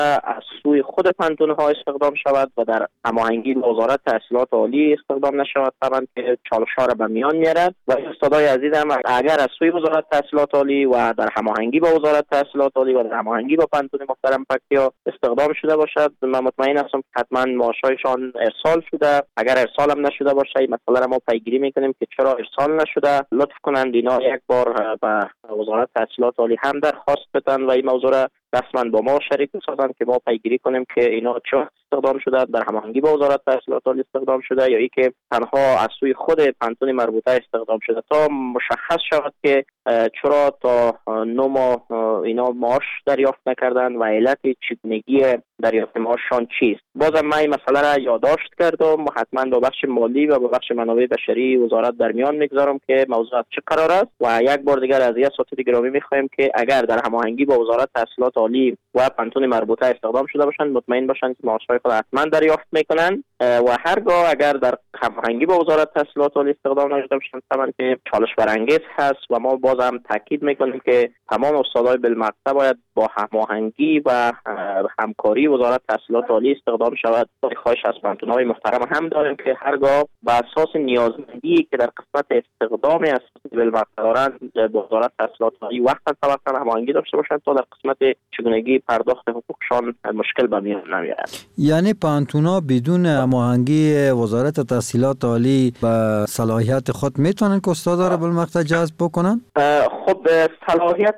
از سوی خود پانتون‌ها استخدام شود و در هماهنگی با وزارت تحصیلات عالی استخدام نشود، طبعا که چالش‌ها را به میان میارد. و استادای عزیزم اگر از سوی وزارت تحصیلات عالی و در هماهنگی با وزارت تحصیلات عالی و در هماهنگی با پانتون محترم پکتیا استخدام شده باشد، من مطمئن هستم که حتما معاشایشان ارسال شده. اگر ارسال هم نشده باشه، این مسئله را ما پیگیری میکنیم که چرا ارسال نشده. لطف کنند اینا یک بار به وزارت تحصیلات عالی هم درخواست بدن و این موضوع را رسما با ما شریک بسازند که ما پیگیری کنیم که اینا چه استخدام شده، در هماهنگی با وزارت تحصیلات عالی استخدام شده یا ای که تنها از سوی خود پانتون مربوطه استخدام شده، تا مشخص شود که چرا تا 9 ماه اینا معاش دریافت نکردن و علت چگونگی دریافت معاششان چیست. بازم من این مسئله را یادداشت کردم، حتما با بخش مالی و با بخش منابع بشری وزارت در میان میگذارم که موضوع از چه قرار است و یک بار دیگر از اساتید گرامی میخوایم که اگر در هماهنگی با وزارت تحصیلات عالی و پانتون مربوطه استخدام شده باشند، مطمئن باشند که معاشهای خود حتما دریافت میکنند و هرگاه اگر در هماهنگی با وزارت تحصیلات عالی استخدام نشده باشند، طبعا که چالش برانگیز هست و ما بازم تاکید میکنیم که تمام استادای بالمقطع باید با هماهنگی و همکاری وزارت تحصیلات عالی استخدام شود. خواهش از پانتون‌های محترم هم داریم که هرگاه به اساس نیازمندی که در قسمت استخدام اساتید بالمقطع دارند با وزارت تحصیلات عالی وقتا طبقا هماهنگی داشته باشند تا در قسمت چگونگی پرداخت حقوقشان مشکل به میان نیاید. یعنی پانتونا بدون هماهنگی وزارت تحصیلات عالی و صلاحیت خود میتونن که استادا را بالمقطع جذب بکنن؟ خب صلاحیت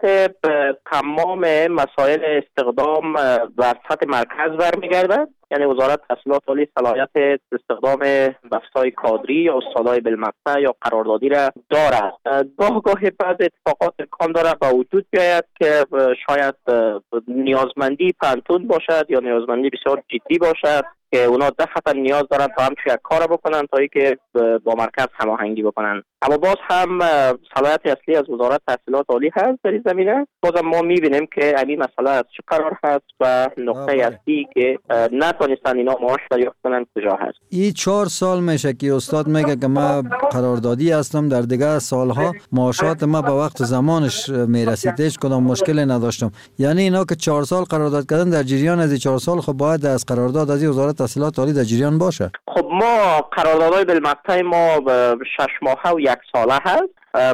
تمام مسائل استخدام و سطح مرکز برمیگردد. یعنی وزارت تحصیلات عالی صلاحیت استخدام بستای کادری یا استادای بالمقطع یا قراردادی را دارد. گاه بعض اتفاقات امکان دارد به وجود بیاید که شاید نیازمندی پانتون باشد یا نیازمندی بسیار جدی باشد که اونا دفعتا نیاز دارن تا همچون یک کار بکنن تا ای که با مرکز هماهنگی بکنن. اما باز هم صلاحیت اصلی از وزارت تحصیلات عالی هست در این زمینه. بازم ما میبینیم که این مسئله از چه قرار هست و نقطه اصلی که نتونستن اینا معاش دریافت کنن کجا هست. این 4 سال میشه که استاد میگه که من قراردادی هستم، در دیگه سالها معاشات ما به وقت زمانش میرسید، هیچ کدام مشکلی نداشتم. یعنی اینا که 4 سال قرارداد کردن، در جریان از 4 سال خب باید از قرارداد از وزارت تحصیلات عالی در جریان باشه. خب ما قراردادهای بالمقطع ما 6 ماهه و 1 ساله هست.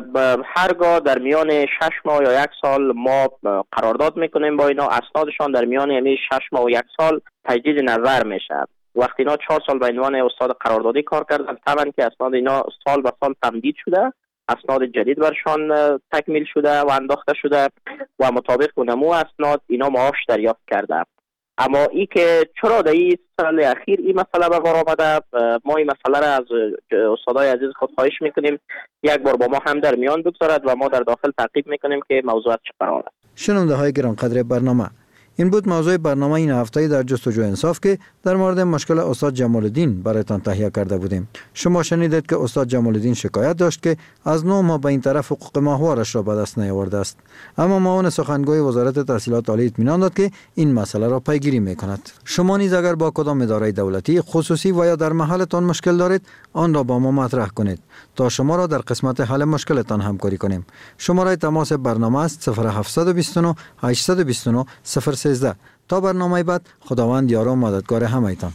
هرگاه در میان 6 ماه یا 1 سال ما قرارداد میکنیم با اینا، اسنادشان در میان همین 6 ماه و 1 سال تجدید نظر میشه. وقتی اینا 4 سال به عنوان استاد قراردادی کار کردن، طبعا که اسناد اینا سال به سال تمدید شده، اسناد جدید برشان تکمیل شده و انداخته شده و مطابق نمو اسناد اینا معاش دریافت کرده. اما ای که چرا در این سال اخیر این مسئله به بار آمده، ما این مسئله را از استادای عزیز خود خواهش میکنیم یک بار با ما هم در میان بگذارد و ما در داخل تعقیب میکنیم که موضوعات چه قرار است. شنونده های گرانقدر برنامه، این بود موضوع برنامه این هفته در جستجو انصاف که در مورد مشکل استاد جمال الدین برایتان تهیه کرده بودیم. شما شنیدید که استاد جمال الدین شکایت داشت که از 9 ماه به این طرف حقوق ماهوارش را به دست نیاورده است، اما معاون سخنگوی وزارت تحصیلات عالی اطمینان داد که این مسئله را پیگیری میکند. شما نیز اگر با کدام اداره دولتی خصوصی و یا در محلتان مشکل دارید، آن را با ما مطرح کنید تا شما را در قسمت حل مشکلتان همکاری کنیم. شماره تماس برنامه است 0729 829 013. تا برنامه بعد، خداوند یار و مددگار همه‌تان.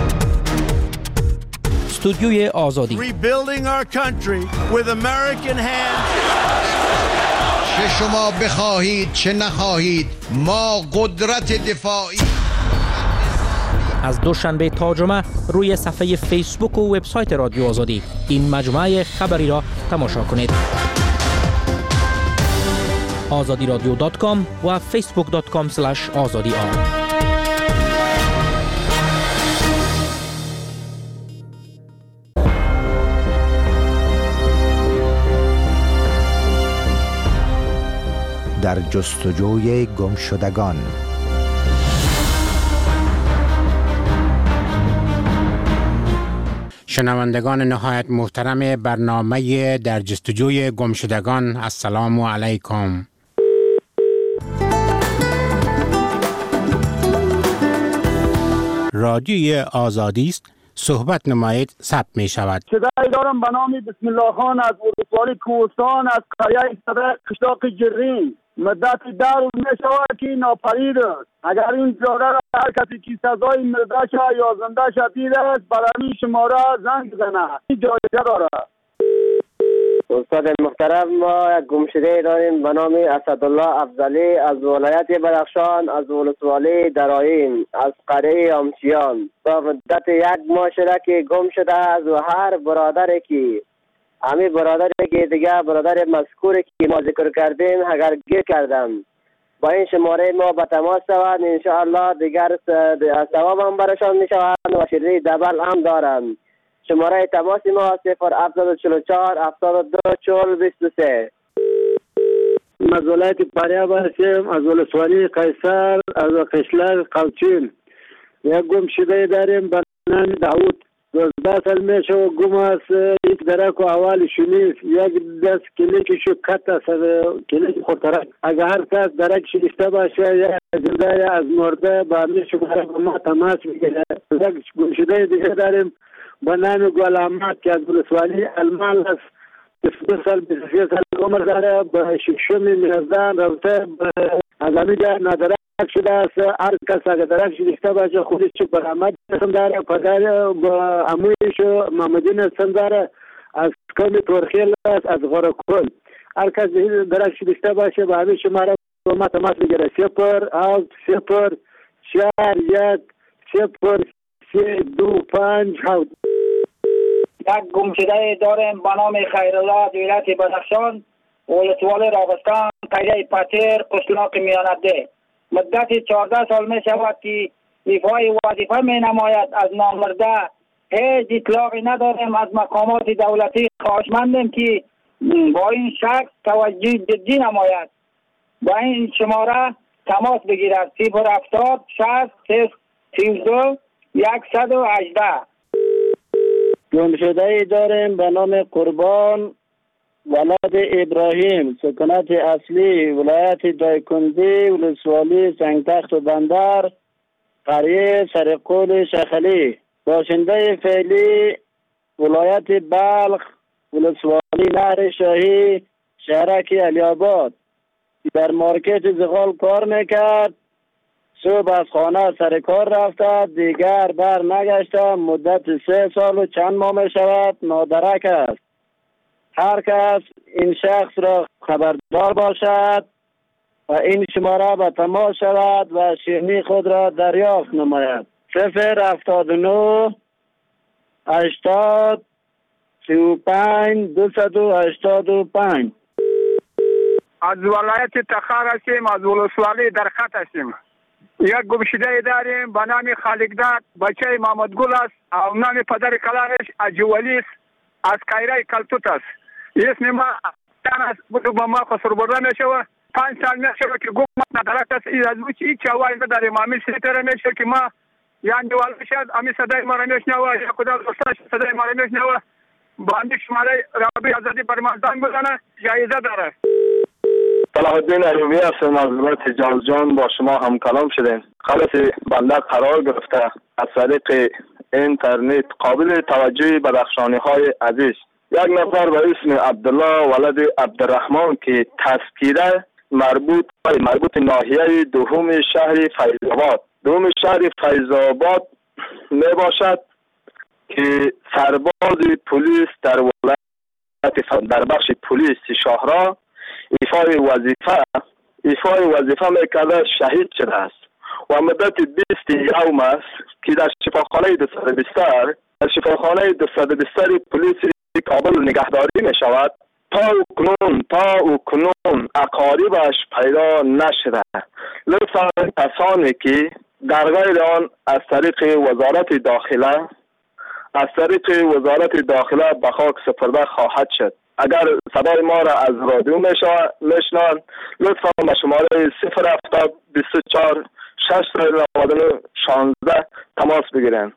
استودیوی آزادی. Rebuilding our country with American hands. چه شما بخواهید چه نخواهید، ما قدرت دفاعی. از دوشنبه تا جمعه روی صفحه فیسبوک و وبسایت رادیو آزادی این مجموعه خبری را تماشا کنید. azadiradio.com و facebook.com/azadi. در جستجوی گمشدگان. شنوندگان نهایت محترم برنامه در جستجوی گمشدگان، السلام علیکم. رادیوی آزادی است، صحبت نمایید ثبت می شود. صدای دارم به نام بسم الله خان از ولسوالی کوهستان از قریه صدر قشلاق جرین. مدت 10 روز می شود که ناپدید است. اگر این پیاده را هر کسی که سزای مرده شد یا زنده شد دید است برای شماره زنگ بزند. این جایزه دارد. استاد محترم، ما یک گمشده داریم به نام اسدالله افضلی از ولایت بدخشان، از ولسوالی درایم، از قریه آمچیان. تا مدت 1 ماه شده که گم شده است و هر برادری که برادری که دیگه برادر مذکوری که ما ذکر کردیم اگر گیر کردم با این شماره ما به تماس شوند، انشاءالله دیگر ثواب هم برشان می شوند و شیرینی دبل هم دارند. شماره تماس ما 0744 72 40 23. از ولایت فاریاب هستیم، از ولسوالی قیصر، از قشلاق قوچین. یک گمشده داریم به نام داوود. 12 سال میشه و گم است. یک درک و احوالش نیست. یک دست کلیکشو کت است، کلیک خورترک. اگر هر کس درکش داشته باشه یا زنده از مرده با همین شماره با ما تماس میگیره. یک گمشده دیگه داریم به نام گل احمد که از ولسوالی المال است. 22 سال 23 سال عمر داره. به شکشم میرزدن رفته از همینجا نادرک شده است. هر کس اگر درکش داشته باشه خودش برآمد اسم داره. پدر با عمویش محمدین اسم داره از قوم تورخیل است، از غرکل. هر کس درکش داشته باشه با همین شماره با ما تماس میگیره. 0 0 4 1 0 3 2 5 7. یک گمشده داریم به نام خیرالله از ولایت بدخشان، ولسوالی راغستان، قریه پتیر، قشلاق میانده. مدت 14 سال می شود که ایفای وظیفه می نماید. از نامرده هیچ اطلاعی نداریم. از مقامات دولتی خواهشمندیم که با این شخص توجه جدی نماید. با این شماره تماس بگیرد. 070 60 32 118. گمشده داریم به نام قربان، ولد ابراهیم، سکنت اصلی ولایت دایکنزی، ولسوالی سنگتخت و بندر، قریه سرقول شخلی. باشنده فعلی ولایت بلخ، ولسوالی نهر شاهی، شهرک علی‌آباد. در مارکت زغال کار میکرد. صبح از خانه سر کار رفته، دیگر بر نگشته. مدت 3 سال و چند ماه می شود نادرک است. هر کس این شخص را خبردار باشد و این شماره به تماس شود و شیرینی خود را دریافت نماید. 079 80 35 285. از ولایت تخار هستیم، از ولسوالی در خط هستیم. یک گمشده داریم به نام خالقداد، بچه محمد گل است. او نام پدر کلانش اجولی است، از قیره کلتوت است. اسم ما تن است، بودو با ما خسر برده می شود. 5 سال می شود که گم ندارد است. از هیچ چوایی نداریم. همی سیتره می شود که ما یعنی دیوال بشد، همی صدای ما را می شنوه، یا کدال دوستاش صدای ما را می شنوه. با همی شماره رابی آزادی برمازدان بزنه، جایزه داره. صلاح الدین ایوبی هستم از ولایت جوزجان. با شما هم کلام شدیم. خلاص بنده قرار گرفته از طریق اینترنت قابل توجه بدخشانی های عزیز یک نفر به اسم عبدالله ولد عبدالرحمن که تذکیره مربوط ناحیه دوم شهر فیض‌آباد فیض‌آباد می باشد که سرباز پلیس در ولایت در بخش پلیس شهرها ایفای وظیفه میکرده شهید شده است و مدت 20 یوم است که در شفاخانه 220 پلیس کابل نگهداری می شود. تا اکنون اقاربش پیدا نشده. لطفا کسانی که در غیر آن از طریق وزارت داخله به خاک سپرده خواهد شد. اگر صدای ما را از رادیو میشنوند لطفا به شماره 070 24 699 16 تماس بگیرند.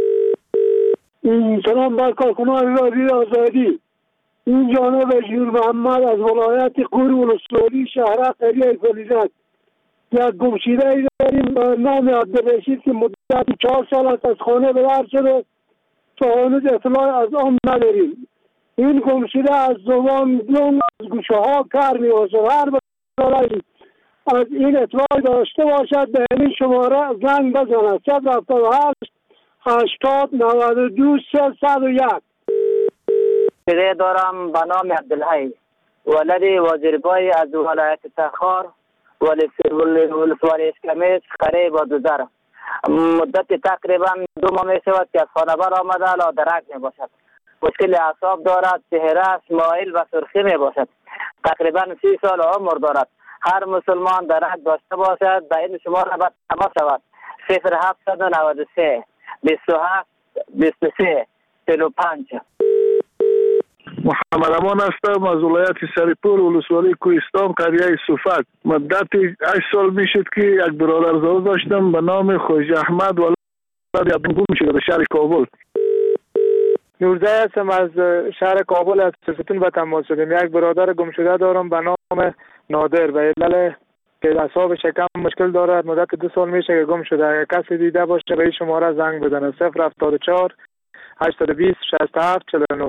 سلام بر کارکنان رادیو آزادی. این جانب جور محمد از ولایت قور ولسوالی شهر قریه فلیزک. یک گمشده داریم به نام عبدالرشید که مدت 4 سال است از خانه به در شده تا هنوز اطلاع از آن نداریم. این گمشده از زمان میلیون از گوشه ها کار میباشد. هر بسیاری از این اطلاع داشته باشد به این شماره زنگ بزند. 078 80 92 301. گمشده دارم به نام عبدالحی، ولد وزیرگاه از ولایت تخار، ولسوالی اشکمیش، قریه بازودر. مدت تقریبا 2 ماه می شود که از خانه بر آمده لادرک می باشد. مشکل اعصاب دارد، چهرهش مایل و سرخی می باشد. تقریبا 30 سال عمر دارد. هر مسلمان درک داشته باشد به این شماره باید تماس شود. 0793 27 23 45. محمد امان هستم از ولایت سرپول، ولسوالی کوهستان، قریه صفک. مدت 8 سال میشد که یک برادرزاده داشتم به نام خواجه احمد ولد گم شده به شهر کابل. نورزای هستم از شهر کابل، از ستون به تماس شدیم. یک برادر گم شده دارم به نام نادر به علل که اعصاب شکم مشکل دارد. مدت 2 سال میشه که گم شده. اگر کسی دیده باشه به این شماره زنگ بزنه. 074 820 67 49.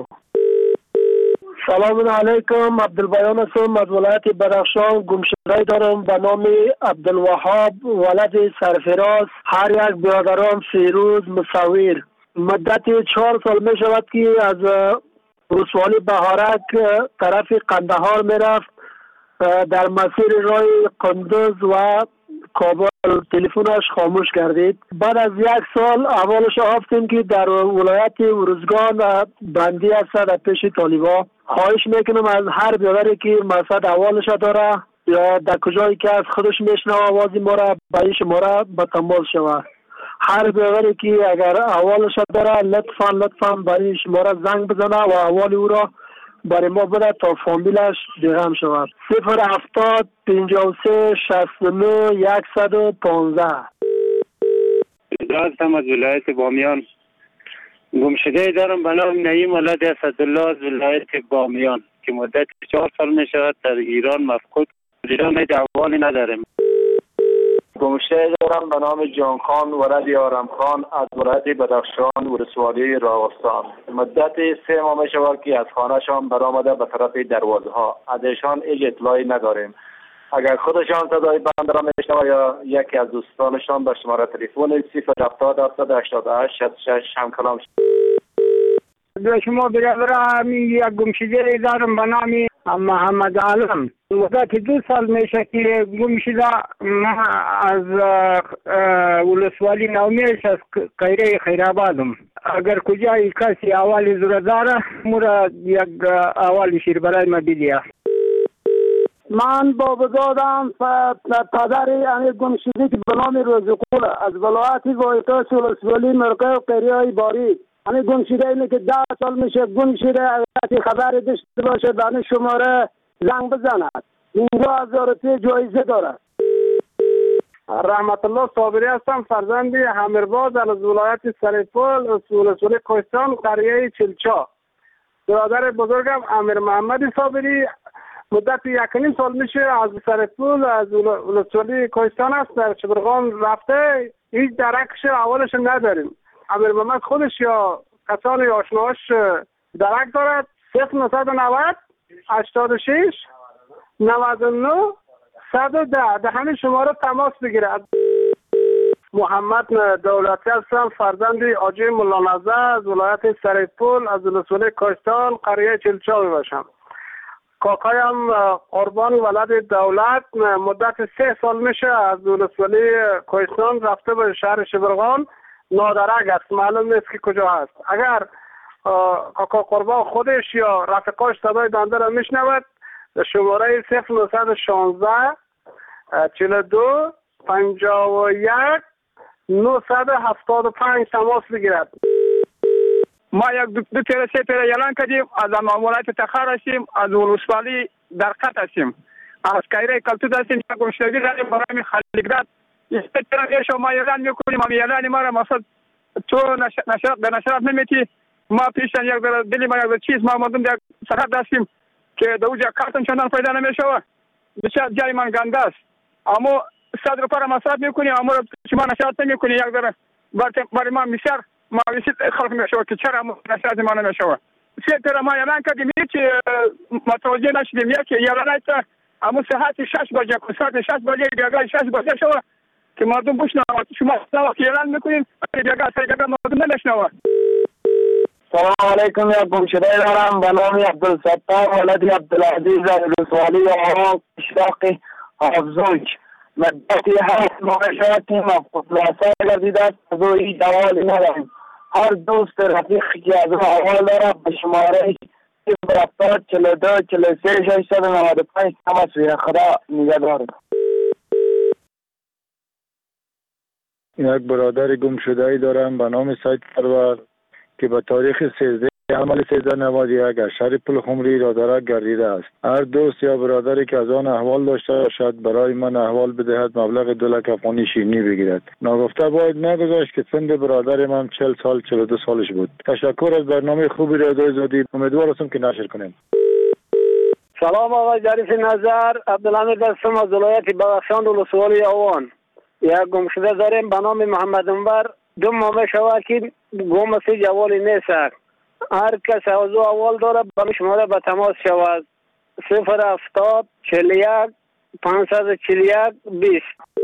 سلام علیکم، عبدالبیان هستم از ولایت بدخشان. گمشده دارم به نام عبدالوهاب ولد سرفراز. هر یک برادرم فیروز مصور. مدت 4 سال می شود که از ولسوالی بهارک طرف قندهار می رفت. در مسیر راه قندوز و کابل تلفنش خاموش کردید. بعد از 1 سال احوالش آفتیم که در ولایت ارزگان بندی است در پیش طالبا. خواهش میکنم از هر برادری که مقصد احوالش داره یا در کجایی که از خودش میشنوه آوازی ما را به این شماره به تماس شود. هر برادری که اگر احوالش داره لطفا برای شماره زنگ بزنه و احوال او را برای ما بده تا فامیلش درهم شود. 070 53 69 115. هستم از ولایت بامیان. گمشده دارم به نام نعیم ولد اسدالله از ولایت بامیان که مدت 4 سال می شود در ایران مفقود. ایران احوالی نداریم. گمشده دارم به نام جانخان ولد آرامخان از ولایت بدخشان، ولسوالی راغستان. مدت 3 ماه می شود که از خانهشان برآمده به طرف دروازه ها. از ایشان هیچ اطلاعی نداریم. اگر خودشان صدای بنده را میشنوه یا یکی از دوستانشان به شماره تلفن 070 788 66 هم کلام به شما برادر یک گمشده دارم به نام محمد عالم. مدت 2 سال میشه که گم شده. من از ولسوالی نومیش از قیره خیرآبادم. اگر کجای کسی احوالی ضرورت داره مرا یک احوال شیر برای ما بیدیه. من بابزادم پدر یعنی گمشده که به نام روزقول از ولایت وایتاش ولسوالی مرقه و قریه باری. یعنی گمشده اینه که 10 سال میشه گم شده. اگر خبری داشته باشه به شماره زنگ بزند. 15000 روپیه جایزه دارد. رحمت الله صابری هستم، فرزند حمیرباز از ولایت سرپول، از ولسوالی کوهستان، قریه چلچا. برادر بزرگم امیر محمد صابری مدت 1.5 سال میشه از سرپول از ولسوالی کوهستان است در شبرغان رفته. هیچ درکش اولش نداریم. امیر محمد خودش یا کسانی آشناش درک دارد. 0990 86 99 110 در همین شماره تماس بگیرد. محمد دولتی هستم، فرزند آجی ملانزه از ولایت سرپول از ولسوالی کوهستان قریه چلچا باشم. کاکایم قربان ولد دولت مدت 3 سال میشه از ولسوالی کوهستان رفته به شهر شبرغان. نادرک است، معلوم نیست که کجا هست. اگر کاکا قربان خودش یا رفقاش صدای بنده را میشنود شماره 0916 42 51 975 تماس بگیرد. ما یک 2 تیر 3 تیر اعلان کردیم از ولایت تخار هستیم، از ولسوالی درقت هستیم، از قیره کلتود هستیم. گمشدگی داریم برای خلیقداد. یک تیر شما اعلان میکنیم، اعلان ما را مقصد تو به نشرات نمیتی. ما پیشن یک دلی ما یک چیز ما مردم در سرحد هستیم که دوجا کارتون چندان پیدا نمیشه. بسیار جای من گنده است. اما 100 روپیه را مصرف میکنیم، اما شما نشرات نمیکنی. یک در برای ما بسیار ماویسی خلق میشود که چرا نشد ما نمیشود سیتر ما اعلان کردیم که متوجه نشدیم یکی اعلان است اما ساعت 6 بجه ساعت 6 بجه دیگه 6 بجه شود که مردم بشنوند شما وقتی اعلان میکنین دیگه مردم نمیشنوند. سلام علیکم یا گمشده دارم به نام عبدالستار ولد عبدالعزیز رسوالی و آقا اشراق حافظوج مدتی 8 ماه شد که مفقودلاسه گردیده است از او هیچ احوالی ندارم. هر دوست رفیقی که از او احوال دارم به شماره 070 42 43 695 تماس بگیرد. خدا نگهدار. یک برادر گمشده‌ای دارم به نام سید پرور که به تاریخ 13 عمل 1391 از شهر پلخمری رادارک گردیده است. هر دوست یا برادری که از آن احوال داشته باشد برای من احوال بدهد مبلغ 2 لک افغانی شیرینی بگیرد. ناگفته باید نگذاشت که سن برادر من 40 سال 42 سالش بود. تشکر از برنامه خوبی را ارائه دادید. امیدوار هستم که نشر کنیم. سلام آقای ظریف نظر، عبدالحمید هستم از ولایت بدخشان ولسوالی آوان. یک گمشده داریم به نام محمد انور. 2 ماه شود که گم سی جوالی نیست. هر کس از او اول داره به شماره به تماس شود 070 41 541 20.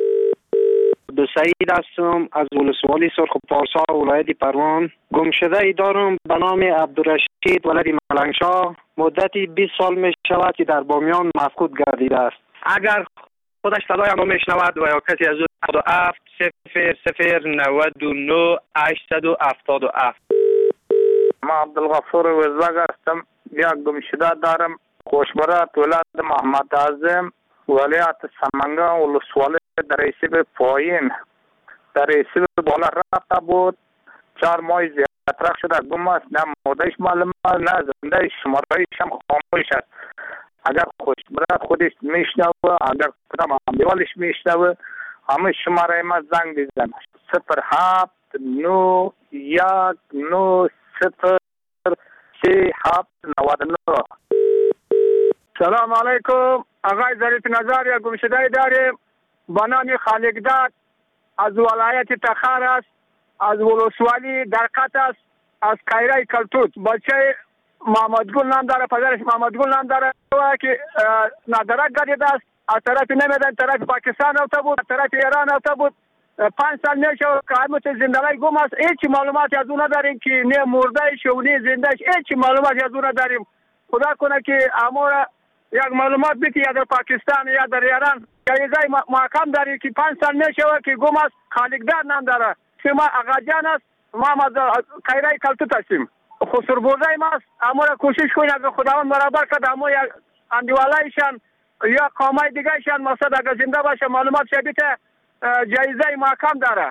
دو سعید هستم از ولسوالی سرخ پارسا ولایت پروان. گمشده ای دارم به نام عبدالرشید ولد ملنگشاه. مدتی 20 سال می شود که در بامیان مفقود گردیده است. اگر خودش صدای ما میشنود و یا کسی از او 77 00 99 877. ما عبدالغفور وزاگ هستم. یک گمشده دارم خوشبرات ولایت محمد اعظم ولایت سمنگان ولسوالی در ریسیب پایین در ریسیب بالا رفته بود 4 ماه زیادتر شده گم است. نه مودش معلوم نه زنده شمارهایش هم خاموش است. اگر خوشبرات خودش میشنوه اگر کدام همدیوالش میشنوه همه شماره ما زنگ بزن 07 9 1 9 0 3 7 99. سلام علیکم آقای ظریف نظر یا گمشده داریم به نام خالقداد از ولایت تخار است از ولسوالی درقت است از کایره کلتوت. بچه محمد گل نام داره پدرش محمد گل نام داره که نادرک گردیده است. از طرف نمیدن طرف پاکستان رفته بود از طرف ایران رفته بود 5 سال میشه که همت زندگی گم است. هیچ معلوماتی از اون نداریم که نه مردهش و نه زندهش. هیچ معلوماتی از اون نداریم. خدا کنه که امور یک معلومات بیتی یا در پاکستان یا در ایران جایزه محکم داری که 5 سال میشه که گم است. خالقداد نام داره. شما آقا جان است ما از کایره کلتوت هستیم. خسر برده ما است. امور کوشش کنید اگر خداوند برابر کرد امور یک اندیوالایشان یا قومای دیگرشان مقصد اگر زنده باشه معلومات شبیه جایزه محکم داره.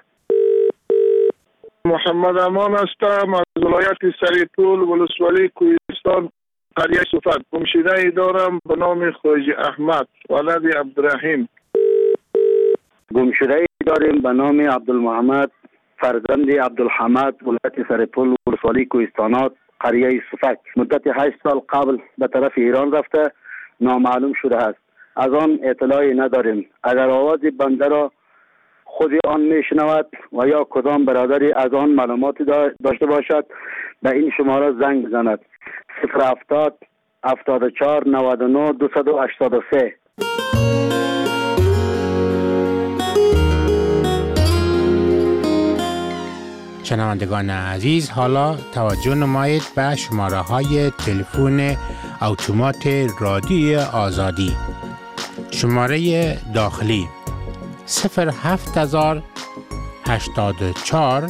محمد امان هستم از ولایت سریطول ولسوالی کوهستان قریه صفت. گمشده ای دارم به نام خواجه احمد ولد عبدالرحیم. گمشده ای داریم به نام عبدالمحمد فرزند عبدالحمد ولایت سریطول ولسوالی کوهستانات قریه صفت. مدت 8 سال قبل به طرف ایران رفته نامعلوم شده است. از آن اطلاعی نداریم. اگر آواز بنده را خود آن میشنود و یا کدام برادری از آن معلوماتی داشته باشد به این شماره زنگ بزند 070 74 99 283. شنوندگان عزیز حالا توجه نمایید به شماره های تلفن اتومات رادیوی آزادی. شماره داخلی 07000 84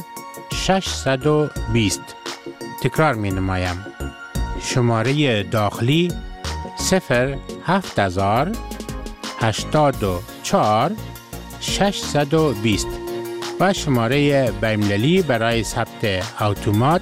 620. تکرار می نمایم. شماره داخلی 07000 84 620 و شماره بین‌المللی برای ثبت اتومات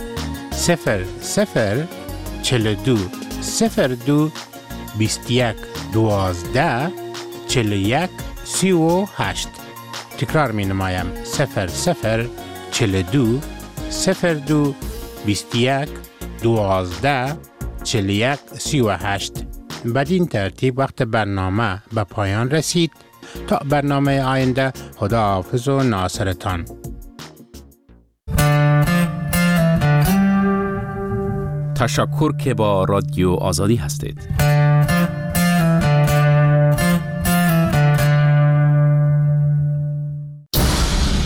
00 42 02 21 12 41 38. تکرار می نمایم 00 42 02 21 12 41 38. بدین ترتیب وقت برنامه به پایان رسید. تا برنامه آینده خدا حافظ و ناصرتان. تشکر که با رادیو آزادی هستید.